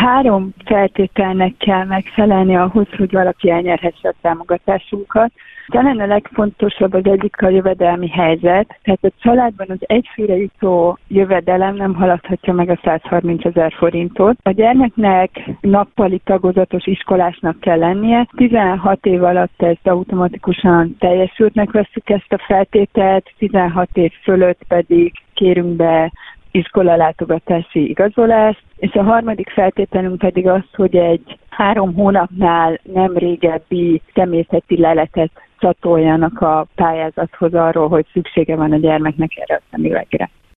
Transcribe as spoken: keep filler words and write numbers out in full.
Három feltételnek kell megfelelni ahhoz, hogy valaki elnyerhesse a támogatásunkat. Talán a legfontosabb az egyik a jövedelmi helyzet, tehát a családban az egyfőre jutó jövedelem nem haladhatja meg a száz harmincezer forintot. A gyermeknek nappali tagozatos iskolásnak kell lennie, tizenhat év alatt ezt automatikusan teljesültnek vesszük ezt a feltételt, tizenhat év fölött pedig kérünk be iskolalátogatási igazolást, és a harmadik feltételünk pedig az, hogy egy három hónapnál nem régebbi személyzeti leletet csatoljanak a pályázathoz arról, hogy szüksége van a gyermeknek erre a szemüvegre.